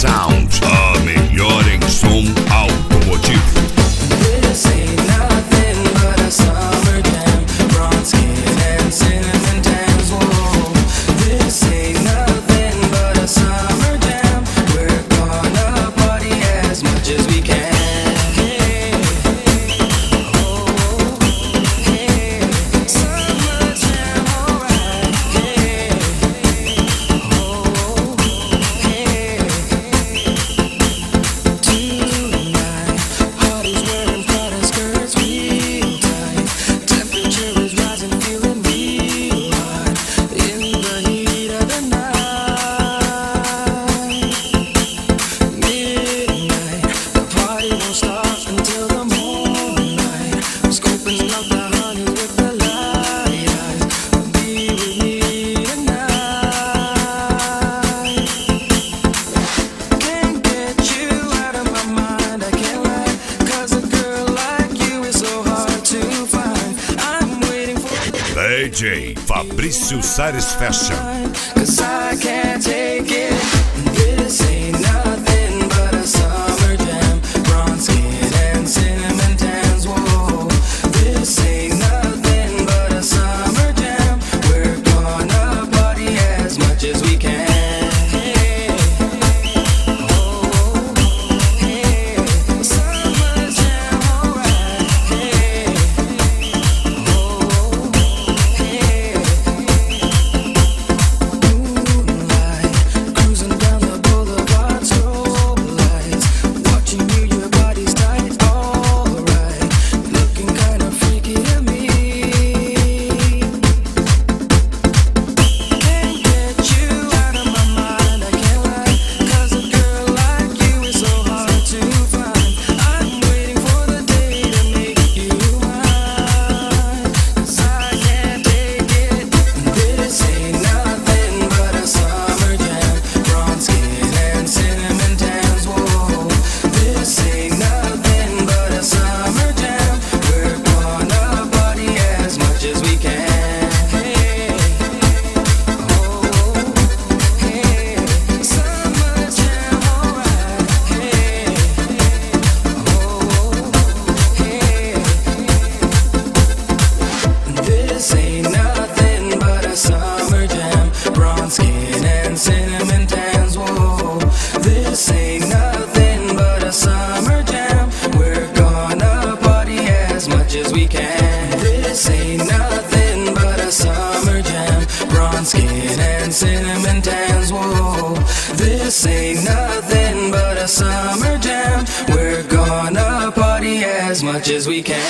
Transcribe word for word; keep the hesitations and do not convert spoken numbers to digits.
Sound, a melhor em som automotivo. This ain't nothing but a summer jam. Bronze skin and cinnamon tans. Whoa, this ain't nothing but a summer jam. We're gonna party as much as we can. Hey, oh, hey, summer jam, alright. Hey, oh, hey, tonight, party's wearing Prada skirts real tight. Temperature is rising, feeling real hot in the heat of the night. Midnight, the party won't stop until the morning. Scoping out the honey with the light eyes. Be with me tonight. Can't get you out of my mind, I can't lie. Cause a girl like you is so hard to find. I'm waiting for D J Fabrício Satisfaction. Cause I can't take it. This ain't nothing but a summer jam. Bronze skin and cinnamon tans. Whoa, this ain't nothing but a summer jam. We're gonna party as much as we can. Hey, oh, hey, summer jam, alright. Hey, oh, hey. Moonlight, cruising down the boulevard, strobe lights. Watching you, your body's tight, alright. Looking kinda freaky to me. Can't get you out of my mind, I can't lie. Cause a girl like you is so hard to find. I'm waiting for the day to make you mine. Cause I can't take it. This ain't nothing but a summer jam. Bronze skin and cinnamon tans. Whoa, this ain't nothing but a summer jam. We're gonna party as much as we can. Hey, oh, hey, summer jam, alright. Hey, oh, hey. This ain't nothing but a summer jam. Bronze skin and cinnamon tans. Whoa, this ain't nothing but a summer jam. We're gonna party as much as we can. This ain't nothing but a summer jam. Bronze skin and cinnamon tans. Whoa, this ain't nothing but a summer jam. We're gonna party as much as we can.